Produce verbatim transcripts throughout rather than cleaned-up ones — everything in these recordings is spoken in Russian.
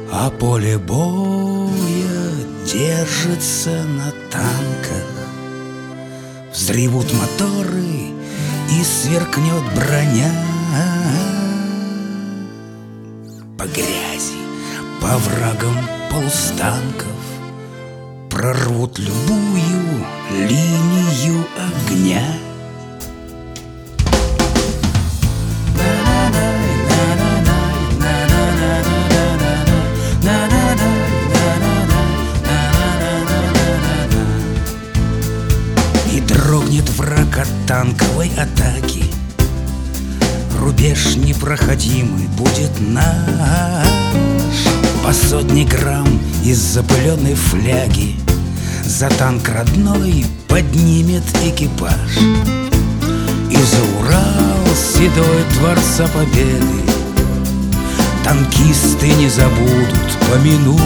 А поле боя держится на танках. Взревут моторы и сверкнет броня. По грязи, по врагам полустанков прорвут любую линию огня. И дрогнет враг от танковой атаки. Рубеж непроходимый будет наш. По сотне грамм из запыленной фляги за танк родной поднимет экипаж. И за Урал седой Творца Победы танкисты не забудут помянуть.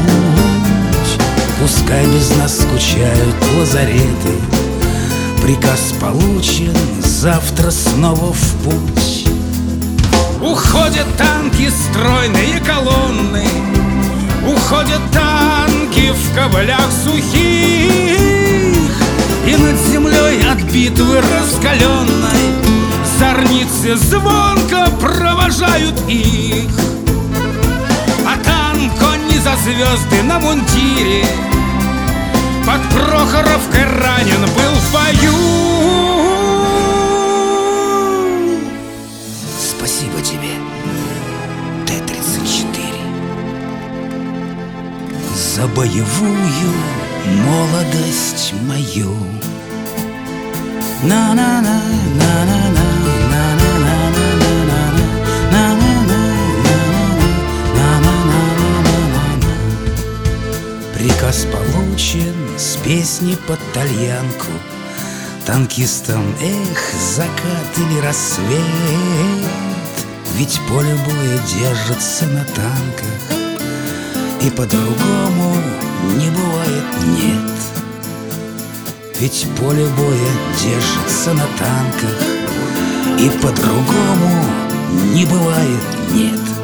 Пускай без нас скучают лазареты. Приказ получен, завтра снова в путь. Уходят танки, стройные колонны. Уходят танки в ковылях сухих. И над землей от битвы раскаленной зорницы звонко провожают их. А танк, он не за звезды на мундире, под Прохоровкой ранен был в бою. Спасибо тебе, Т тридцать четыре, за боевую молодость мою. На-на-на, на-на-на, на-на-на, на-на-на, на-на-на. Приказ получен с песни под тальянку. Танкистам, эх, закат или рассвет. Ведь поле боя держится на танках, и по-другому не бывает, нет. Ведь поле боя держится на танках, и по-другому не бывает, нет.